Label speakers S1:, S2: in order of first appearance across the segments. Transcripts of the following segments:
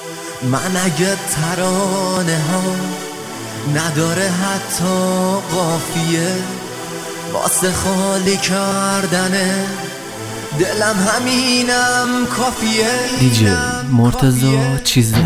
S1: من اگه ترانه ها نداره حتی قافیه، واسه خالی کردنه دلم همینم کافیه.
S2: دیجی مرتضی چیزده.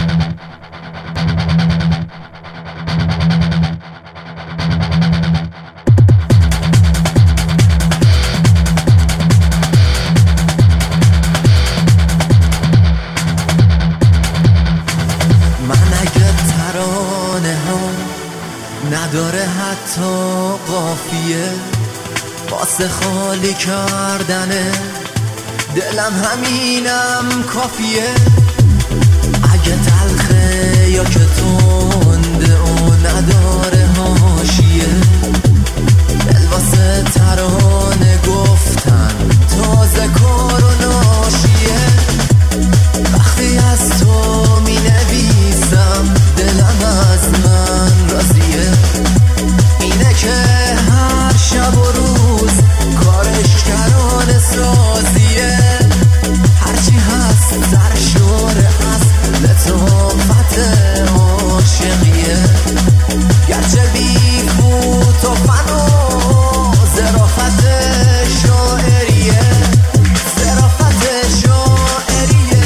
S1: نداره حتی قافیه، واسه خالی کردنه دلم همینم کافیه. اگه تلخه یا که تنده و نداره حاشیه، دل واسه ترانه گفتن تازه کار و ناشیه. وقتی از تو می نویسم دلم از من راضیه، اینه که هر شب و روز کارش کرانه سازیه. هرچی هست سرشور از لطافت عاشقیه، گرچه بی فوت و فن و ظرافت شاعریه، ظرافت شاعریه.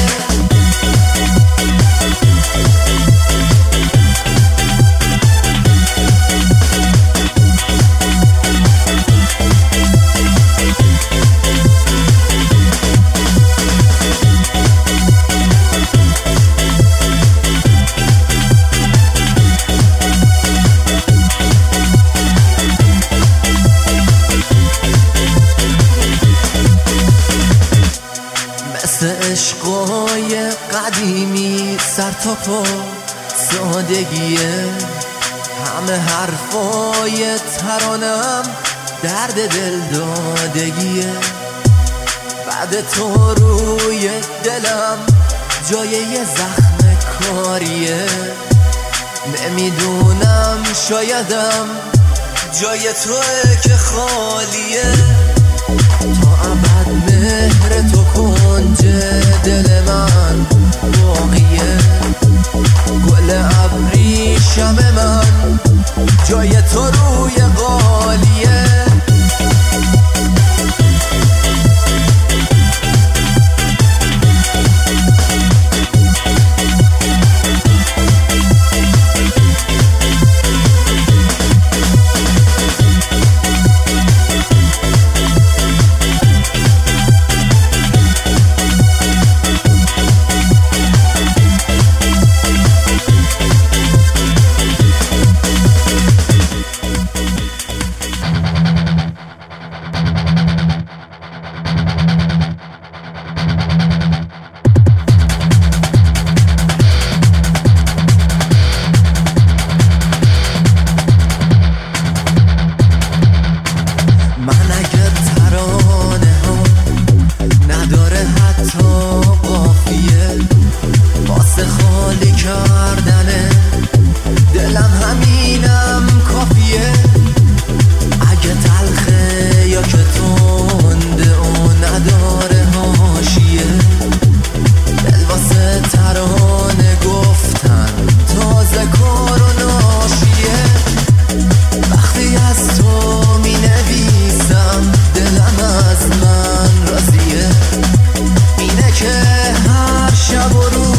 S1: مثل عشقای قدیمی سر تا پا سادگیه، همه حرفای ترانم درد دل دادگیه. بعد تو روی دلم جای یه زخم کاریه، نمیدونم شایدم جای توه که خالیه. تا ابد مهر تو کنج دل من باقیه، گل ابریشم من جای تو روی قالیه. خالی کردنه دلم همینم کافیه. اگه تلخه یا که تنده و نداره حاشیه، دل واسه ترانه گفتن تازه کار و ناشیه. وقتی از تو می نویسم دلم از من راضیه، اینه که هر شب و روز